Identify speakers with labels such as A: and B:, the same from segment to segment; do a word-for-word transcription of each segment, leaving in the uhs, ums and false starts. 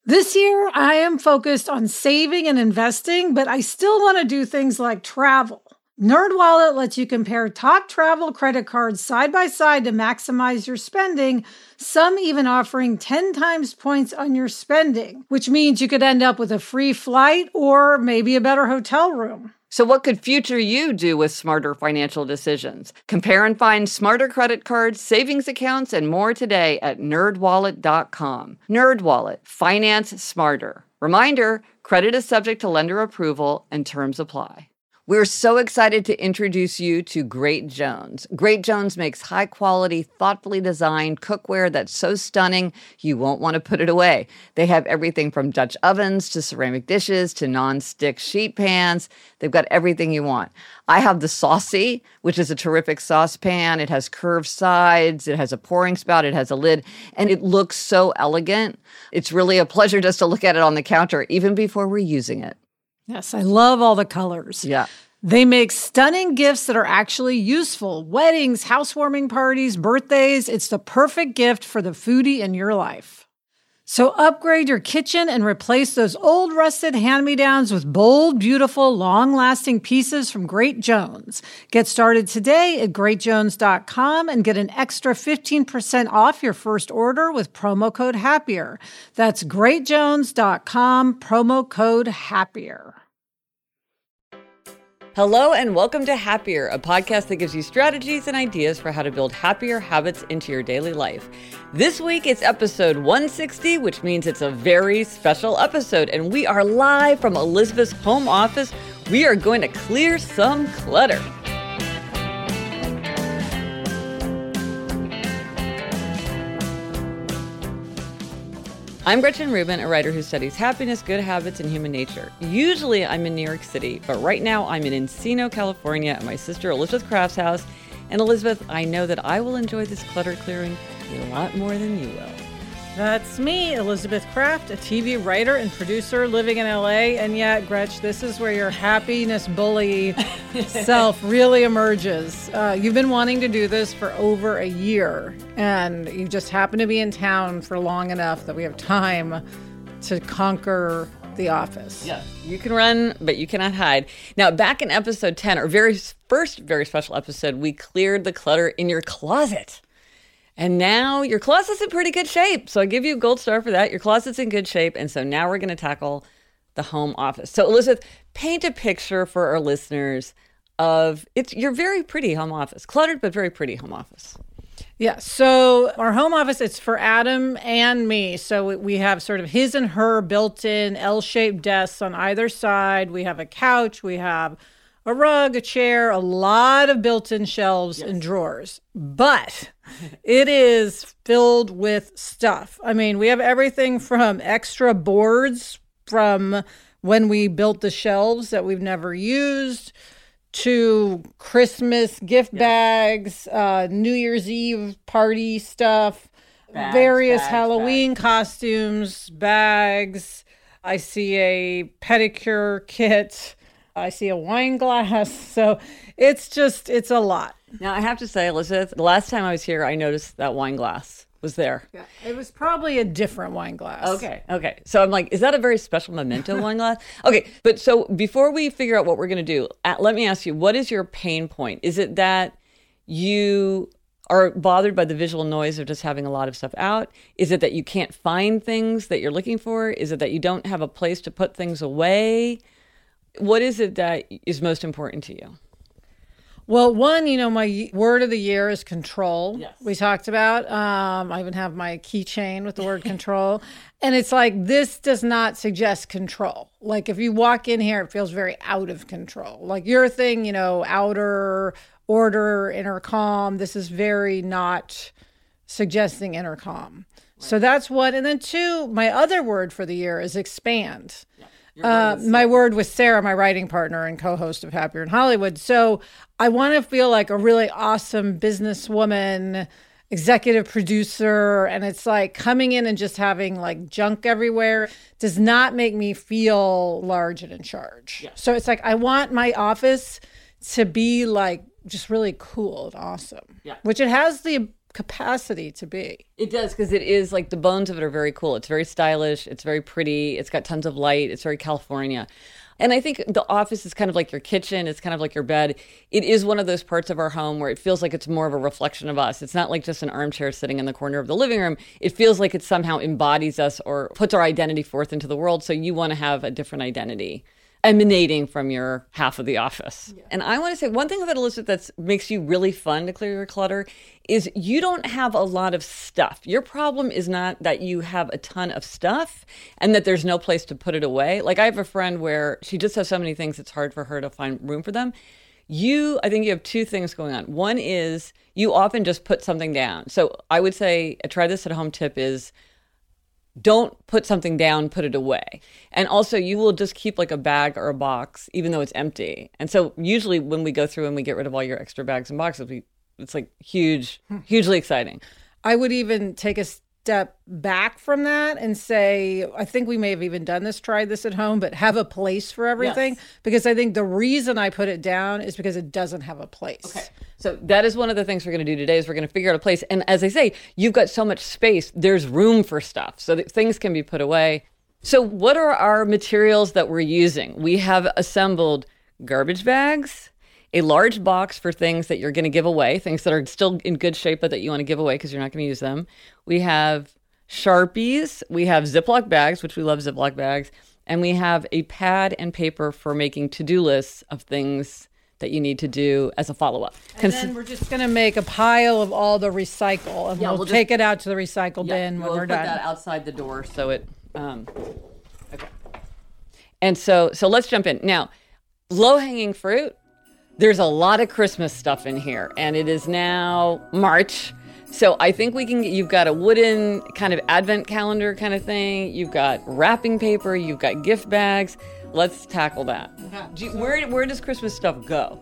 A: This year, I am focused on saving and investing, but I still want to do things like travel. NerdWallet lets you compare top travel credit cards side by side to maximize your spending, some even offering ten times points on your spending, which means you could end up with a free flight or maybe a better hotel room.
B: So what could future you do with smarter financial decisions? Compare and find smarter credit cards, savings accounts, and more today at nerd wallet dot com. NerdWallet. Finance smarter. Reminder, credit is subject to lender approval and terms apply. We're so excited to introduce you to Great Jones. Great Jones makes high-quality, thoughtfully designed cookware that's so stunning you won't want to put it away. They have everything from Dutch ovens to ceramic dishes to non-stick sheet pans. They've got everything you want. I have the Saucy, which is a terrific saucepan. It has curved sides. It has a pouring spout. It has a lid. And it looks so elegant. It's really a pleasure just to look at it on the counter, even before we're using it.
A: Yes, I love all the colors.
B: Yeah.
A: They make stunning gifts that are actually useful. Weddings, housewarming parties, birthdays. It's the perfect gift for the foodie in your life. So upgrade your kitchen and replace those old rusted hand-me-downs with bold, beautiful, long-lasting pieces from Great Jones. Get started today at great jones dot com and get an extra fifteen percent off your first order with promo code HAPPIER. That's great jones dot com, promo code HAPPIER.
B: Hello and welcome to Happier, a podcast that gives you strategies and ideas for how to build happier habits into your daily life. This week it's episode one sixty, which means it's a very special episode, and we are live from Elizabeth's home office. We are going to clear some clutter. I'm Gretchen Rubin, a writer who studies happiness, good habits, and human nature. Usually I'm in New York City, but right now I'm in Encino, California at my sister Elizabeth Craft's house. And Elizabeth, I know that I will enjoy this clutter clearing a lot more than you will.
A: That's me, Elizabeth Craft, a T V writer and producer living in L A. And yet, Gretch, this is where your happiness bully self really emerges. Uh, you've been wanting to do this for over a year, and you just happen to be in town for long enough that we have time to conquer the office.
B: Yes, you can run, but you cannot hide. Now, back in episode ten, our very first very special episode, we cleared the clutter in your closet. And now your closet's in pretty good shape. So I give you a gold star for that. Your closet's in good shape. And so now we're going to tackle the home office. So Elizabeth, paint a picture for our listeners of it's your very pretty home office. Cluttered, but very pretty home office.
A: Yeah. So our home office, it's for Adam and me. So we have sort of his and her built-in L-shaped desks on either side. We have a couch. We have a rug, a chair, a lot of built-in shelves yes. and drawers. But it is filled with stuff. I mean, we have everything from extra boards from when we built the shelves that we've never used to Christmas gift yes. bags, uh, New Year's Eve party stuff, bags, various bags, Halloween bags. costumes, bags. I see a pedicure kit. I see a wine glass. So it's just, it's a lot.
B: Now, I have to say, Elizabeth, the last time I was here, I noticed that wine glass was there.
A: Yeah, it was probably a different wine glass.
B: Okay, okay. So I'm like, is that a very special memento wine glass? Okay, but so before we figure out what we're going to do, uh, let me ask you, what is your pain point? Is it that you are bothered by the visual noise of just having a lot of stuff out? Is it that you can't find things that you're looking for? Is it that you don't have a place to put things away? What is it that is most important to you?
A: Well, one, you know, my word of the year is control.
B: Yes.
A: We talked about. Um, I even have my keychain with the word control. And it's like, this does not suggest control. Like, if you walk in here, it feels very out of control. Like your thing, you know, outer, order, inner calm. This is very not suggesting inner calm. Right. So that's one. And then two, my other word for the year is expand. Yeah. Uh, my word with Sarah, my writing partner and co-host of Happier in Hollywood. So I want to feel like a really awesome businesswoman, executive producer. And it's like coming in and just having like junk everywhere does not make me feel large and in charge. Yeah. So it's like, I want my office to be like just really cool and awesome, yeah. which it has the capacity to be.
B: It does, because it is like the bones of it are very cool. It's very stylish. It's very pretty. It's got tons of light. It's very California. And I think the office is kind of like your kitchen. It's kind of like your bed. It is one of those parts of our home where it feels like it's more of a reflection of us. It's not like just an armchair sitting in the corner of the living room. It feels like it somehow embodies us or puts our identity forth into the world. So you want to have a different identity emanating from your half of the office. Yeah. And I want to say one thing about Elizabeth that makes you really fun to clear your clutter is you don't have a lot of stuff. Your problem is not that you have a ton of stuff and that there's no place to put it away. Like I have a friend where she just has so many things it's hard for her to find room for them. You, I think you have two things going on. One is you often just put something down. So I would say a try this at home tip is don't put something down, put it away. And also you will just keep like a bag or a box, even though it's empty. And so usually when we go through and we get rid of all your extra bags and boxes, we, it's like huge, hugely exciting.
A: I would even take a step back from that and say, I think we may have even done this, tried this at home, but have a place for everything. Yes. Because I think the reason I put it down is because it doesn't have a place.
B: Okay. So that is one of the things we're going to do today is we're going to figure out a place. And as I say, you've got so much space, there's room for stuff so that things can be put away. So what are our materials that we're using? We have assembled garbage bags, a large box for things that you're going to give away, things that are still in good shape but that you want to give away because you're not going to use them. We have Sharpies. We have Ziploc bags, which we love Ziploc bags. And we have a pad and paper for making to-do lists of things that you need to do as a follow-up.
A: And Cons- then we're just going to make a pile of all the recycle, and yeah, we'll, we'll take just, it out to the recycle yeah, bin when
B: we'll
A: we're done.
B: We'll put that outside the door so it... Um, okay. And so, so let's jump in. Now, low-hanging fruit, there's a lot of Christmas stuff in here, and it is now March. So I think we can, you've got a wooden kind of advent calendar kind of thing. You've got wrapping paper. You've got gift bags. Let's tackle that. Do you, where where does Christmas stuff go?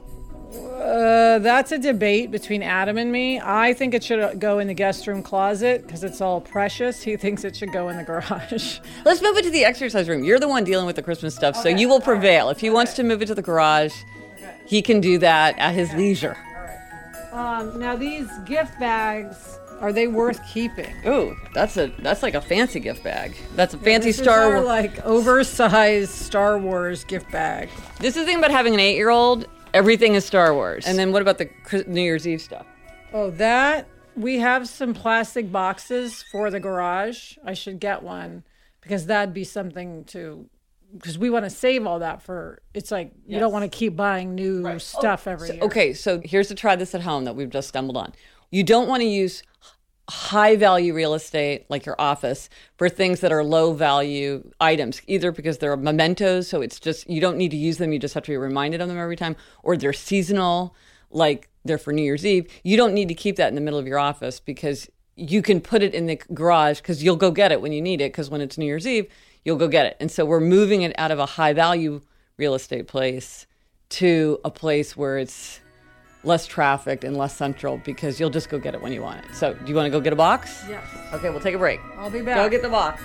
A: Uh, that's a debate between Adam and me. I think it should go in the guest room closet because it's all precious. He thinks it should go in the garage.
B: Let's move it to the exercise room. You're the one dealing with the Christmas stuff, okay. So you will prevail. If he okay. wants to move it to the garage, okay. he can do that at his okay. leisure.
A: All right. Um, now these gift bags, are they worth keeping?
B: Ooh, that's a that's like a fancy gift bag. That's a yeah, fancy
A: this
B: Star
A: Wars. Like oversized Star Wars gift bag.
B: This is the thing about having an eight-year-old. Everything is Star Wars. And then what about the New Year's Eve stuff?
A: Oh, that we have some plastic boxes for the garage. I should get one because that'd be something to. Because we want to save all that for, it's like, yes. you don't want to keep buying new right. stuff oh, every
B: so,
A: year.
B: Okay, so here's to try this at home that we've just stumbled on. You don't want to use high value real estate like your office for things that are low value items, either because they're mementos, so it's just, you don't need to use them, you just have to be reminded of them every time, or they're seasonal, like they're for New Year's Eve. You don't need to keep that in the middle of your office because you can put it in the garage because you'll go get it when you need it, because when it's New Year's Eve, you'll go get it. And so we're moving it out of a high value real estate place to a place where it's less trafficked and less central because you'll just go get it when you want it. So do you want to go get a box?
A: Yes.
B: Okay, we'll take a break.
A: I'll be back.
B: Go get the box.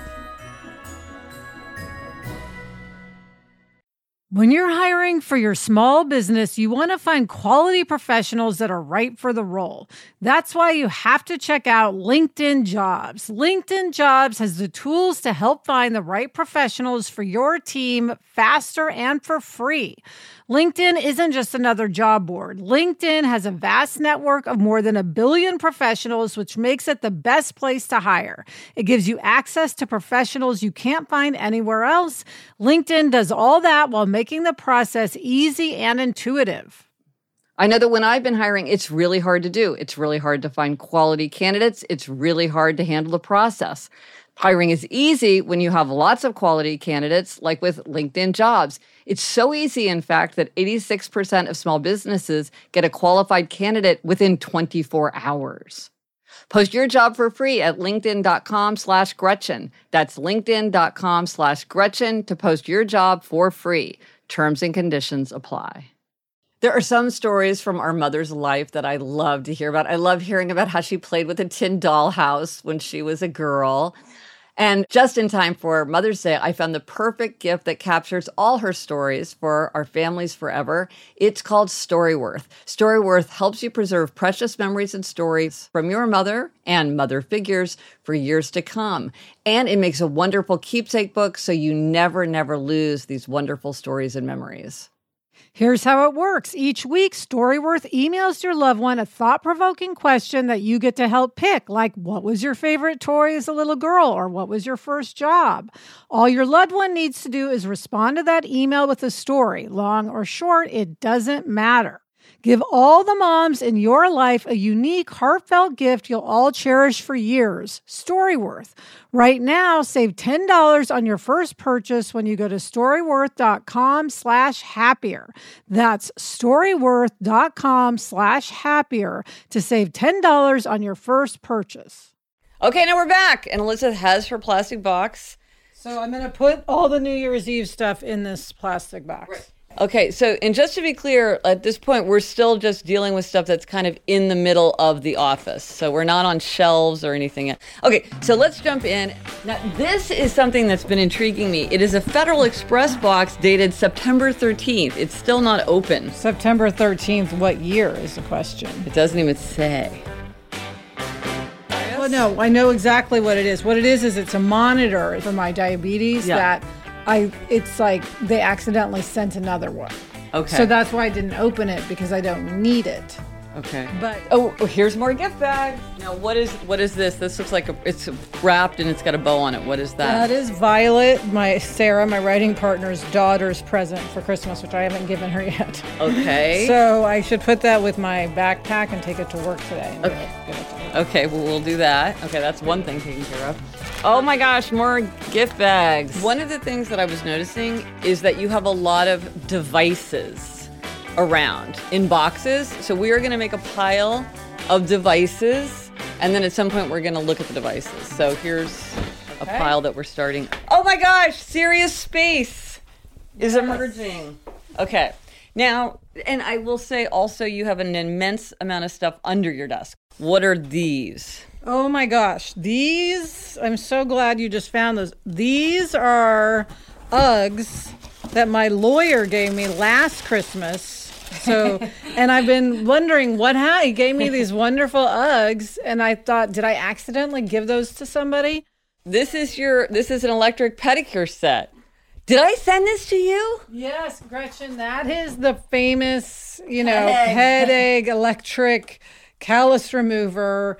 A: When you're hiring for your small business, you want to find quality professionals that are right for the role. That's why you have to check out LinkedIn Jobs. LinkedIn Jobs has the tools to help find the right professionals for your team faster and for free. LinkedIn isn't just another job board. LinkedIn has a vast network of more than a billion professionals, which makes it the best place to hire. It gives you access to professionals you can't find anywhere else. LinkedIn does all that while making the process easy and intuitive.
B: I know that when I've been hiring, it's really hard to do. It's really hard to find quality candidates. It's really hard to handle the process. Hiring is easy when you have lots of quality candidates, like with LinkedIn Jobs. It's so easy, in fact, that eighty-six percent of small businesses get a qualified candidate within twenty-four hours. Post your job for free at linkedin.com slash Gretchen. That's linkedin.com slash Gretchen to post your job for free. Terms and conditions apply. There are some stories from our mother's life that I love to hear about. I love hearing about how she played with a tin dollhouse when she was a girl. And just in time for Mother's Day, I found the perfect gift that captures all her stories for our families forever. It's called Storyworth. Storyworth helps you preserve precious memories and stories from your mother and mother figures for years to come. And it makes a wonderful keepsake book so you never, never lose these wonderful stories and memories.
C: Here's how it works. Each week, Storyworth emails your loved one a thought-provoking question that you get to help pick, like what was your favorite toy as a little girl, or what was your first job? All your loved one needs to do is respond to that email with a story. Long or short, it doesn't matter. Give all the moms in your life a unique, heartfelt gift you'll all cherish for years. Storyworth. Right now, save ten dollars on your first purchase when you go to storyworth.com slash happier. That's storyworth.com slash happier to save ten dollars on your first purchase.
B: Okay, now we're back. And Elizabeth has her plastic box.
A: So I'm going to put all the New Year's Eve stuff in this plastic box.
B: Right. Okay, so, and just to be clear, at this point, we're still just dealing with stuff that's kind of in the middle of the office. So we're not on shelves or anything yet. Okay, so let's jump in. Now, this is something that's been intriguing me. It is a Federal Express box dated September thirteenth. It's still not open.
A: September thirteenth, what year is the question?
B: It doesn't even say.
A: Well, no, I know exactly what it is. What it is is it's a monitor for my diabetes
B: Yeah.
A: that I, it's like they accidentally sent another one.
B: Okay.
A: So that's why I didn't open it, because I don't need it.
B: Okay.
A: But
B: oh, oh, here's more gift bags. Now, what is what is this? This looks like a, it's wrapped and it's got a bow on it. What is that?
A: that is Violet, my Sarah, my writing partner's daughter's present for Christmas, which I haven't given her yet.
B: Okay.
A: So I should put that with my backpack and take it to work today. And
B: Okay.
A: give it, give it to her.
B: Okay, well, we'll do that. Okay, that's one thing taken care of. Oh my gosh, more gift bags. One of the things that I was noticing is that you have a lot of devices around in boxes. So we are going to make a pile of devices, and then at some point we're going to look at the devices. So here's a
A: Okay.
B: pile that we're starting. Oh my gosh, Serious Space is
A: Yes.
B: emerging. Okay. Now, and I will say also you have an immense amount of stuff under your desk. What are these?
A: Oh my gosh, these, I'm so glad you just found those. These are Uggs that my lawyer gave me last Christmas. So, and I've been wondering what ha- he gave me these wonderful Uggs, and I thought, did I accidentally give those to somebody?
B: This is your this is an electric pedicure set. Did I send this to you?
A: Yes, Gretchen, that is the famous, you know,
B: Head egg.
A: head egg electric callus remover.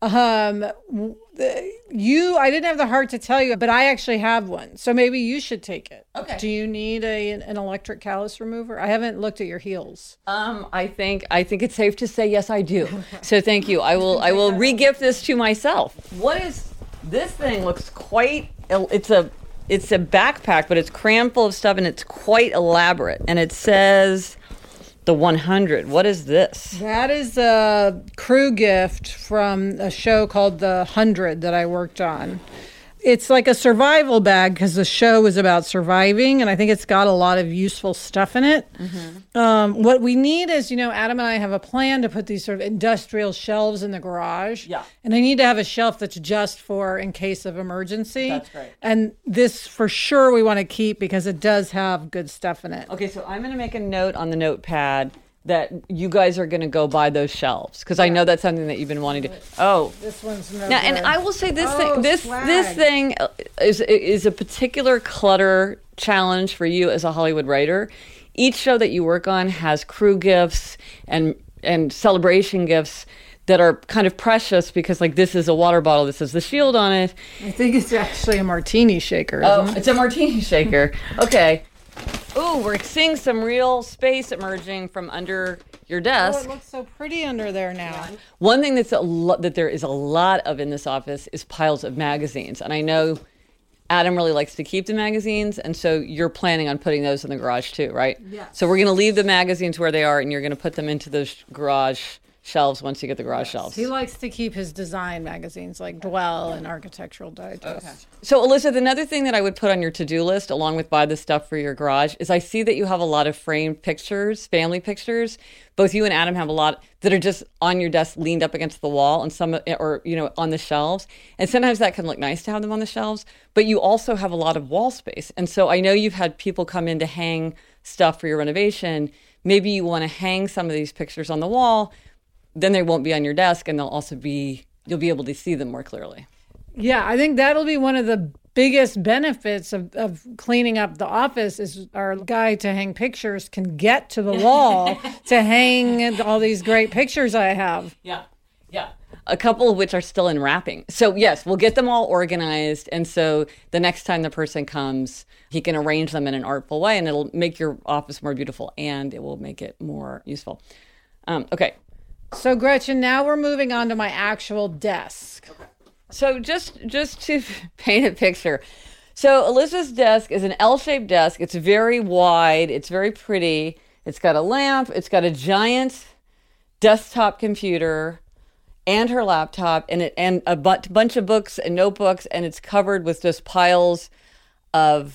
A: Um, w- the- you, I didn't have the heart to tell you, but I actually have one. So maybe you should take it.
B: Okay.
A: Do you need a an electric callus remover? I haven't looked at your heels.
B: Um, I think I think it's safe to say yes, I do. So thank you. I will I will re-gift this to myself. What is this thing? Looks quite. It's a it's a backpack, but it's crammed full of stuff, and it's quite elaborate. And it says the one hundred. What is this?
A: That is a crew gift from a show called The one hundred that I worked on. It's like a survival bag because the show is about surviving, and I think it's got a lot of useful stuff in it. Mm-hmm. Um, what we need is, you know, Adam and I have a plan to put these sort of industrial shelves in the garage.
B: Yeah.
A: And I need to have a shelf that's just for in case of emergency.
B: That's great.
A: And this for sure we want to keep because it does have good stuff in it.
B: Okay, so I'm going to make a note on the notepad that you guys are going to go buy those shelves because I know that's something that you've been wanting to. Oh,
A: This one's no
B: now,
A: good.
B: and I will say this
A: Oh,
B: thing, this
A: swag.
B: this thing is is a particular clutter challenge for you as a Hollywood writer. Each show that you work on has crew gifts and and celebration gifts that are kind of precious because, like, this is a water bottle. This has the shield on it.
A: I think it's actually a martini shaker.
B: Oh,
A: Isn't it?
B: it's a martini shaker. Okay. Ooh, we're seeing some real space emerging from under your
A: Oh,
B: desk.
A: it looks so pretty under there now.
B: One thing that's a lo- that there is a lot of in this office is piles of magazines, and I know Adam really likes to keep the magazines, and so you're planning on putting those in the garage too, right?
A: Yes.
B: So we're going to leave the magazines where they are, and you're going to put them into the sh- garage shelves once you get the garage
A: Yes.
B: shelves.
A: He likes to keep his design magazines like Dwell and Architectural Digest.
B: Okay. So, Elizabeth, another thing that I would put on your to-do list, along with buy the stuff for your garage, is I see that you have a lot of framed pictures, family pictures. Both you and Adam have a lot that are just on your desk, leaned up against the wall, and some, or you know, on the shelves. And sometimes that can look nice to have them on the shelves. But you also have a lot of wall space, and so I know you've had people come in to hang stuff for your renovation. Maybe you want to hang some of these pictures on the wall. Then they won't be on your desk, and they'll also be, you'll be able to see them more clearly.
A: Yeah, I think that'll be one of the biggest benefits of, of cleaning up the office is our guy to hang pictures can get to the wall to hang all these great pictures I have.
B: Yeah, yeah. A couple of which are still in wrapping. So yes, we'll get them all organized. And so the next time the person comes, he can arrange them in an artful way, and it'll make your office more beautiful, and it will make it more useful. Um, okay.
A: So Gretchen, now we're moving on to my actual desk.
B: Okay. So just just to paint a picture. So Elizabeth's desk is an L-shaped desk. It's very wide. It's very pretty. It's got a lamp. It's got a giant desktop computer and her laptop and it, and a bu- bunch of books and notebooks. And it's covered with just piles of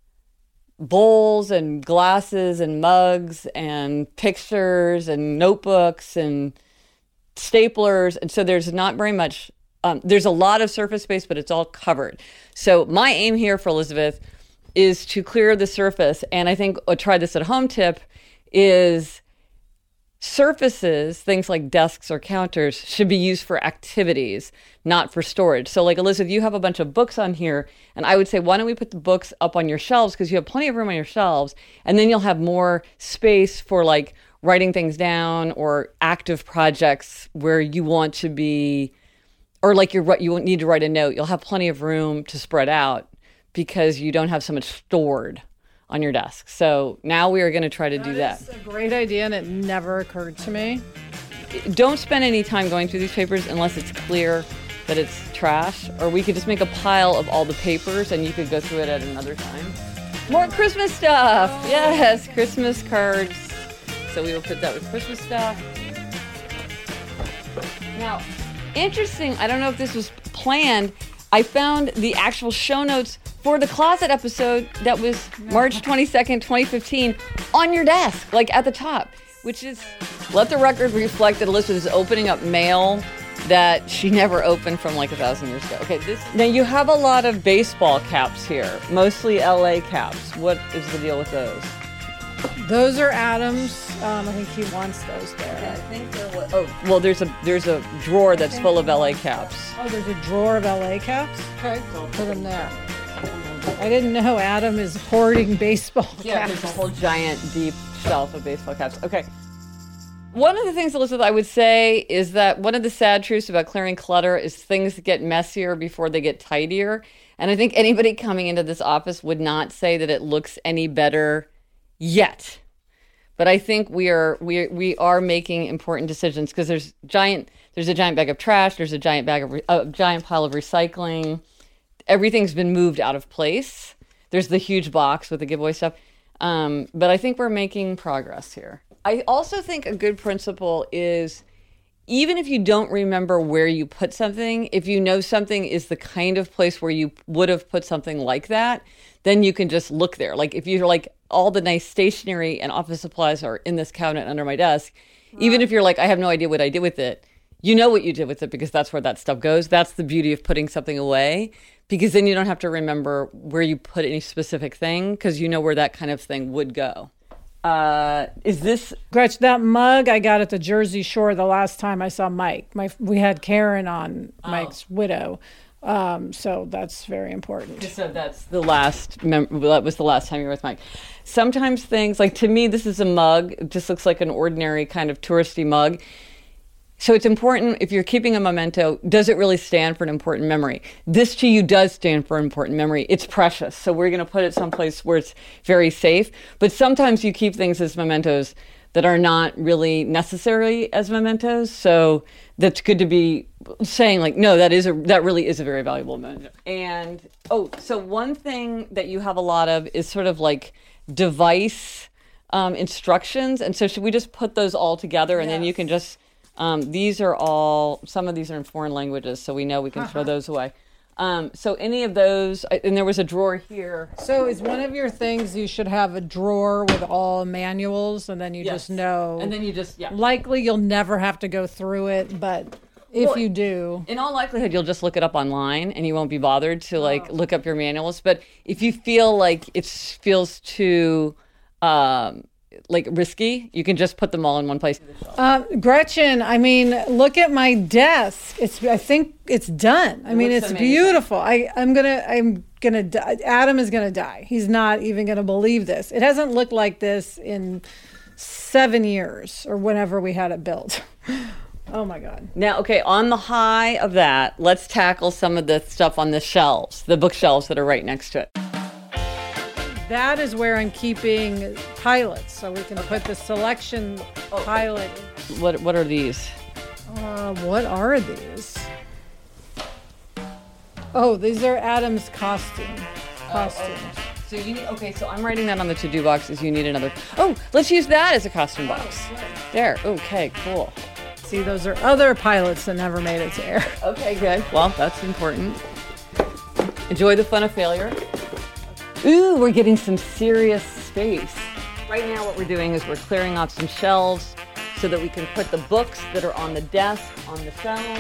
B: bowls and glasses and mugs and pictures and notebooks and staplers. And so there's not very much, um, there's a lot of surface space, but it's all covered. So my aim here for Elizabeth is to clear the surface. And I think a try this at home tip is surfaces, things like desks or counters, should be used for activities, not for storage. So like Elizabeth, you have a bunch of books on here, and I would say, why don't we put the books up on your shelves, because you have plenty of room on your shelves, and then you'll have more space for like writing things down or active projects where you want to be, or like you're, you need to write a note. You'll have plenty of room to spread out because you don't have so much stored on your desk. So now we are going to try to
A: that
B: do that.
A: That's a great idea, and it never occurred to me.
B: Don't spend any time going through these papers unless it's clear that it's trash, or we could just make a pile of all the papers and you could go through it at another time. More Christmas stuff. Oh. Yes, Christmas cards. So we will put that with Christmas stuff. Now, interesting, I don't know if this was planned, I found the actual show notes for the closet episode that was March twenty-second, twenty fifteen on your desk, like at the top, which is, let the record reflect that Elizabeth is opening up mail that she never opened from like a thousand years ago. Okay, this, now you have a lot of baseball caps here, mostly L A caps. What is the deal with those?
A: Those are Adam's. Um, I think he wants those there.
B: Yeah, I think there was. Oh, well, there's a there's a drawer that's full of L A caps.
A: Oh, there's a drawer of L A caps? Okay, so I'll put them there. I didn't know Adam is hoarding baseball caps.
B: Yeah, there's a whole giant, deep shelf of baseball caps. Okay. One of the things, Elizabeth, I would say is that one of the sad truths about clearing clutter is things get messier before they get tidier. And I think anybody coming into this office would not say that it looks any better yet. But I think we are we we are making important decisions because there's giant there's a giant bag of trash, there's a giant bag of re, a giant pile of recycling. Everything's been moved out of place. There's the huge box with the giveaway stuff. Um, but I think we're making progress here. I also think a good principle is even if you don't remember where you put something, if you know something is the kind of place where you would have put something like that, then you can just look there. Like if you're like, all the nice stationery and office supplies are in this cabinet under my desk, wow. Even if you're like, I have no idea what I did with it, you know what you did with it because that's where that stuff goes. That's the beauty of putting something away, because then you don't have to remember where you put any specific thing because you know where that kind of thing would go. Uh, is this...
A: Gretch, that mug I got at the Jersey Shore the last time I saw Mike. My We had Karen on, oh. Mike's widow. Um, so that's very important.
B: So that's the last, mem- that was the last time you were with Mike. Sometimes things, like to me, this is a mug. It just looks like an ordinary kind of touristy mug. So it's important, if you're keeping a memento, does it really stand for an important memory? This to you does stand for an important memory. It's precious. So we're going to put it someplace where it's very safe. But sometimes you keep things as mementos that are not really necessary as mementos. So that's good to be saying like, no, that is a that really is a very valuable memento. And, oh, so one thing that you have a lot of is sort of like device um, instructions. And so should we just put those all together and yes. then you can just Um, these are all, some of these are in foreign languages, so we know we can uh-huh. throw those away. Um, so any of those, and there was a drawer here.
A: So is one of your things you should have a drawer with all manuals, and then you yes. just know.
B: And then you just, yeah.
A: Likely you'll never have to go through it, but if well, you do.
B: In all likelihood, you'll just look it up online, and you won't be bothered to, like, oh. look up your manuals. But if you feel like it feels too... Um, like risky, you can just put them all in one place.
A: Uh, Gretchen, I mean, look at my desk. It's, I think it's done. I it mean, it's amazing. Beautiful. I, I'm gonna, I'm gonna. Die. Adam is gonna die. He's not even gonna believe this. It hasn't looked like this in seven years or whenever we had it built. Oh my God.
B: Now, okay, on the high of that, let's tackle some of the stuff on the shelves, the bookshelves that are right next to it.
A: That is where I'm keeping pilots, so we can put the selection oh. pilot.
B: What What are these?
A: Uh, what are these? Oh, these are Adam's costume. Costumes.
B: Oh, okay. So you need, okay, so I'm writing that on the to-do box is you need another. Oh, let's use that as a costume box. Oh, there. Okay, cool.
A: See, those are other pilots that never made it to air.
B: Okay, good. Well, that's important. Enjoy the fun of failure. Ooh, we're getting some serious space. Right now what we're doing is we're clearing off some shelves so that we can put the books that are on the desk on the shelves.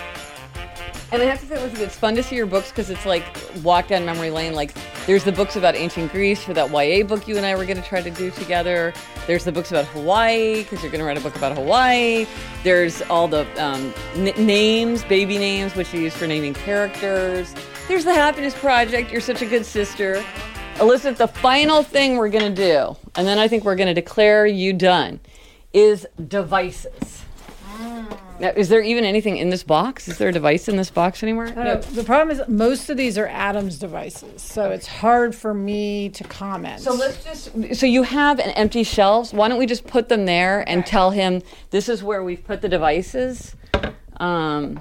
B: And I have to say, listen, it's fun to see your books because it's like walk down memory lane. Like there's the books about ancient Greece for that Y A book you and I were going to try to do together. There's the books about Hawaii because you're going to write a book about Hawaii. There's all the um, n- names, baby names, which you use for naming characters. There's the Happiness Project. You're such a good sister. Elizabeth, the final thing we're going to do, and then I think we're going to declare you done, is devices. Mm. Now, is there even anything in this box? Is there a device in this box anywhere?
A: No. The problem is most of these are Adam's devices, so okay. It's hard for me to comment.
B: So let's just, so you have an empty shelves. Why don't we just put them there and right. tell him this is where we've put the devices? Um...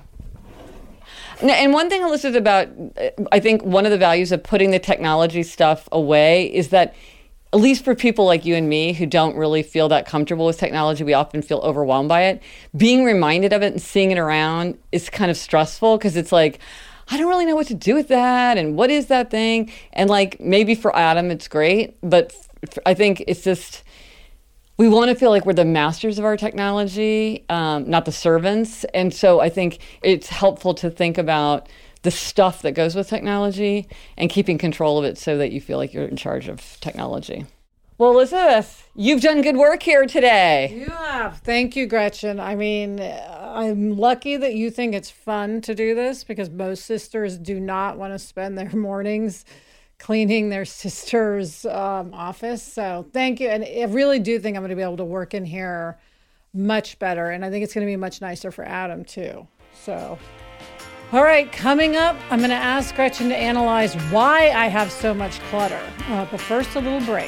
B: And one thing, Elizabeth, about, I think one of the values of putting the technology stuff away is that, at least for people like you and me who don't really feel that comfortable with technology, we often feel overwhelmed by it. Being reminded of it and seeing it around is kind of stressful because it's like, I don't really know what to do with that. And what is that thing? And like, maybe for Adam, it's great. But f- I think it's just... we want to feel like we're the masters of our technology, um, not the servants. And so I think it's helpful to think about the stuff that goes with technology and keeping control of it so that you feel like you're in charge of technology. Well, Elizabeth, you've done good work here today.
A: You have. Thank you, Gretchen. I mean, I'm lucky that you think it's fun to do this because most sisters do not want to spend their mornings cleaning their sister's um, office. So thank you. And I really do think I'm going to be able to work in here much better. And I think it's going to be much nicer for Adam too. So, all right, coming up, I'm going to ask Gretchen to analyze why I have so much clutter. Uh, but first, a little break.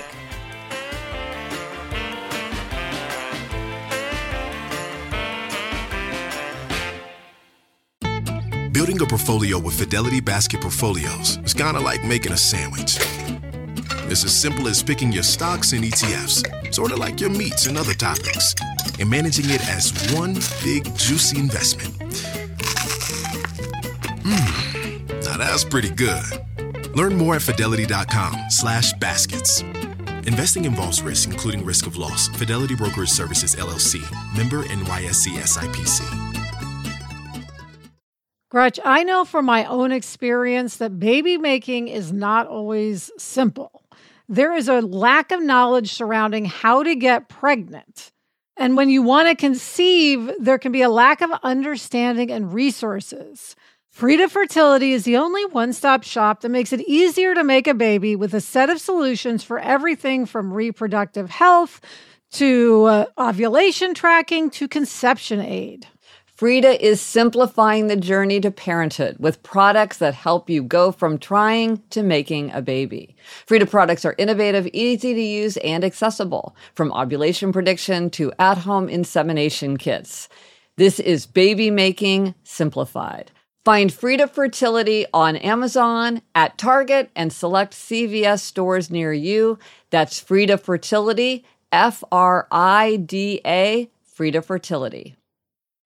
D: Building a portfolio with Fidelity Basket Portfolios is kind of like making a sandwich. It's as simple as picking your stocks and E T Fs, sort of like your meats and other toppings, and managing it as one big, juicy investment. Mmm, now that's pretty good. Learn more at fidelity.com slash baskets. Investing involves risk, including risk of loss. Fidelity Brokerage Services, L L C. Member N Y S E S I P C.
C: Gretch, I know from my own experience that baby making is not always simple. There is a lack of knowledge surrounding how to get pregnant. And when you want to conceive, there can be a lack of understanding and resources. Frida Fertility is the only one-stop shop that makes it easier to make a baby with a set of solutions for everything from reproductive health to uh, ovulation tracking to conception aid.
B: Frida is simplifying the journey to parenthood with products that help you go from trying to making a baby. Frida products are innovative, easy to use, and accessible, from ovulation prediction to at-home insemination kits. This is baby making simplified. Find Frida Fertility on Amazon, at Target, and select C V S stores near you. That's Frida Fertility, F R I D A, Frida Fertility.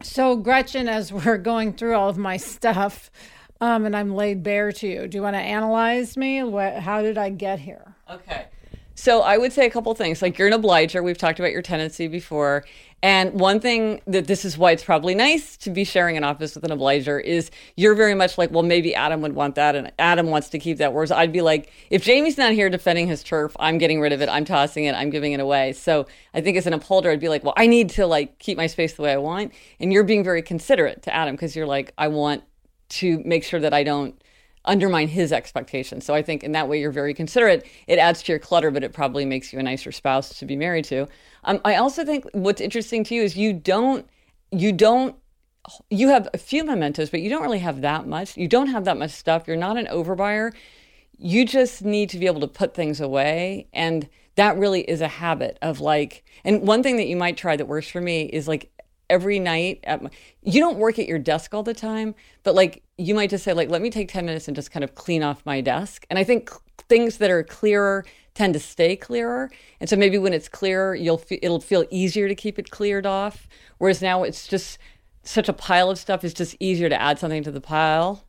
A: So Gretchen, as we're going through all of my stuff, um, and I'm laid bare to you, do you want to analyze me? What, how did I get here?
B: Okay. So I would say a couple things. Like, you're an obliger. We've talked about your tendency before. And one thing that this is why it's probably nice to be sharing an office with an obliger is you're very much like, well, maybe Adam would want that, and Adam wants to keep that. Whereas I'd be like, if Jamie's not here defending his turf, I'm getting rid of it. I'm tossing it. I'm giving it away. So I think as an upholder, I'd be like, well, I need to like keep my space the way I want. And you're being very considerate to Adam because you're like, I want to make sure that I don't undermine his expectations. So I think in that way you're very considerate. It adds to your clutter, but it probably makes you a nicer spouse to be married to. Um, I also think what's interesting to you is you don't, you don't, you have a few mementos, but you don't really have that much. You don't have that much stuff. You're not an overbuyer. You just need to be able to put things away. And that really is a habit of like, and one thing that you might try that works for me is like, every night at my, you don't work at your desk all the time, but like you might just say like, let me take ten minutes and just kind of clean off my desk. And I think things that are clearer tend to stay clearer. And so maybe when it's clearer, you'll fe- it'll feel easier to keep it cleared off. Whereas now it's just such a pile of stuff. It's just easier to add something to the pile.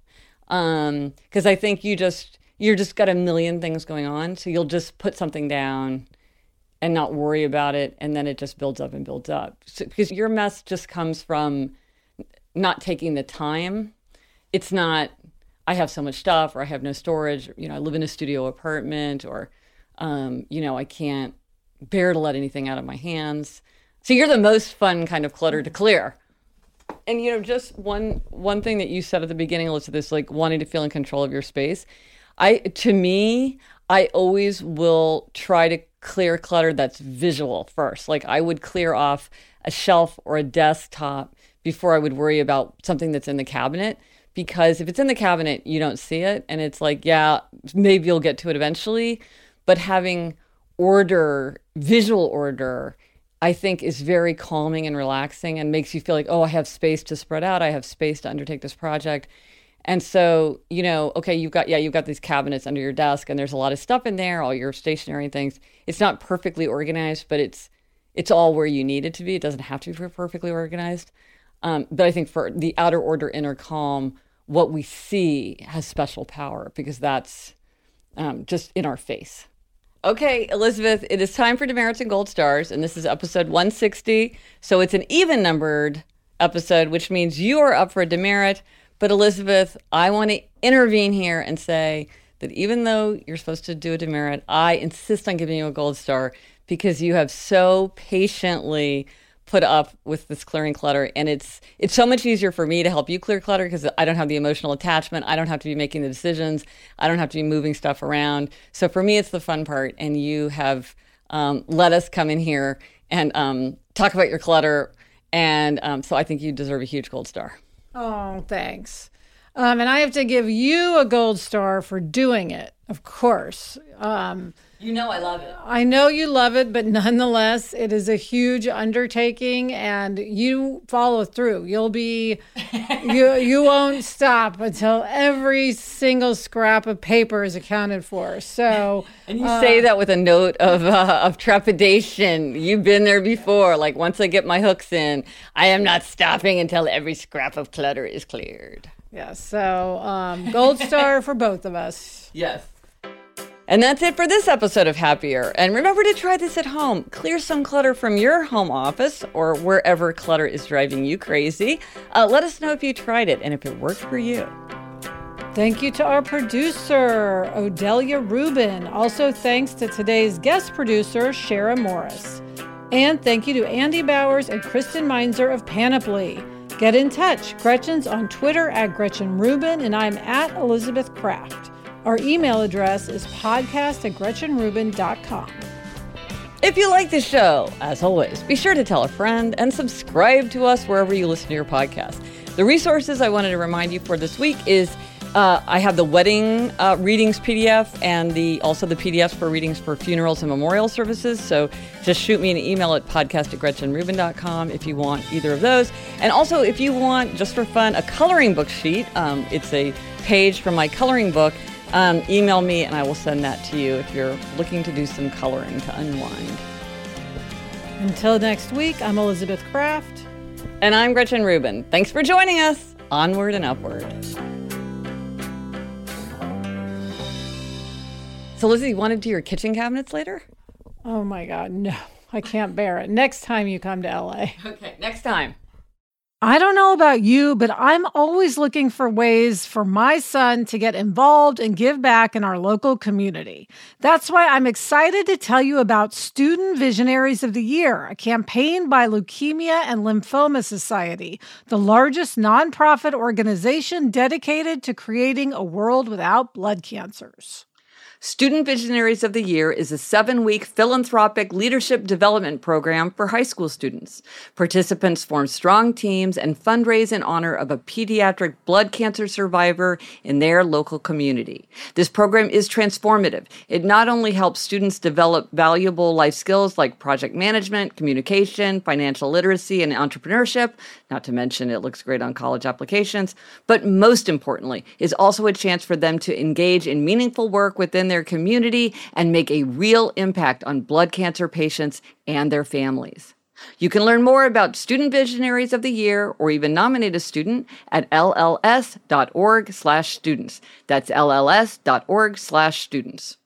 B: Um, because I think you just, you're just got a million things going on. So you'll just put something down and not worry about it, and then it just builds up and builds up. So, because your mess just comes from not taking the time. It's not, I have so much stuff, or I have no storage, or, you know, I live in a studio apartment, or, um, you know, I can't bear to let anything out of my hands. So you're the most fun kind of clutter to clear. And, you know, just one one thing that you said at the beginning, Elizabeth, this like wanting to feel in control of your space. I, to me, I always will try to clear clutter that's visual first. Like I would clear off a shelf or a desktop before I would worry about something that's in the cabinet. Because if it's in the cabinet, you don't see it. And it's like, yeah, maybe you'll get to it eventually. But having order, visual order, I think is very calming and relaxing and makes you feel like, oh, I have space to spread out. I have space to undertake this project. And so, you know, okay, you've got, yeah, you've got these cabinets under your desk and there's a lot of stuff in there, all your stationery things. It's not perfectly organized, but it's it's all where you need it to be. It doesn't have to be perfectly organized. Um, but I think for the outer order, inner calm, what we see has special power because that's um, just in our face. Okay, Elizabeth, it is time for Demerits and Gold Stars, and this is episode one sixty. So it's an even-numbered episode, which means you are up for a demerit. But Elizabeth, I want to intervene here and say that even though you're supposed to do a demerit, I insist on giving you a gold star because you have so patiently put up with this clearing clutter. And it's it's so much easier for me to help you clear clutter because I don't have the emotional attachment. I don't have to be making the decisions. I don't have to be moving stuff around. So for me, it's the fun part. And you have um, let us come in here and um, talk about your clutter. And um, so I think you deserve a huge gold star.
A: Oh, thanks. Um, and I have to give you a gold star for doing it, of course. Um,
B: you know I love it.
A: I know you love it, but nonetheless, it is a huge undertaking, and you follow through. You'll be, you you won't stop until every single scrap of paper is accounted for. So,
B: and you uh, say that with a note of uh, of trepidation. You've been there before. Like once I get my hooks in, I am not stopping until every scrap of clutter is cleared.
A: Yeah. So, um, gold star for both of us.
B: Yes. And that's it for this episode of Happier. And remember to try this at home. Clear some clutter from your home office or wherever clutter is driving you crazy. Uh, let us know if you tried it and if it worked for you.
A: Thank you to our producer, Odelia Rubin. Also thanks to today's guest producer, Shara Morris. And thank you to Andy Bowers and Kristen Meinzer of Panoply. Get in touch. Gretchen's on Twitter at Gretchen Rubin, and I'm at Elizabeth Kraft. Our email address is podcast at gretchen rubin dot com.
B: If you like this show, as always, be sure to tell a friend and subscribe to us wherever you listen to your podcast. The resources I wanted to remind you for this week is uh, I have the wedding uh, readings P D F and the also the P D Fs for readings for funerals and memorial services. So just shoot me an email at podcast at gretchen rubin dot com if you want either of those. And also if you want, just for fun, a coloring book sheet. Um, it's a page from my coloring book. Um, email me and I will send that to you if you're looking to do some coloring to unwind.
A: Until next week, I'm Elizabeth Kraft.
B: And I'm Gretchen Rubin. Thanks for joining us. Onward and upward. So, Lizzie, you want to do your kitchen cabinets later?
A: Oh, my God, no. I can't bear it. Next time you come to L A.
B: Okay, next time.
C: I don't know about you, but I'm always looking for ways for my son to get involved and give back in our local community. That's why I'm excited to tell you about Student Visionaries of the Year, a campaign by Leukemia and Lymphoma Society, the largest nonprofit organization dedicated to creating a world without blood cancers.
B: Student Visionaries of the Year is a seven-week philanthropic leadership development program for high school students. Participants form strong teams and fundraise in honor of a pediatric blood cancer survivor in their local community. This program is transformative. It not only helps students develop valuable life skills like project management, communication, financial literacy, and entrepreneurship, not to mention it looks great on college applications, but most importantly, is also a chance for them to engage in meaningful work within their their community and make a real impact on blood cancer patients and their families. You can learn more about Student Visionaries of the Year or even nominate a student at L L S dot org slash students. That's L L S dot org slash students.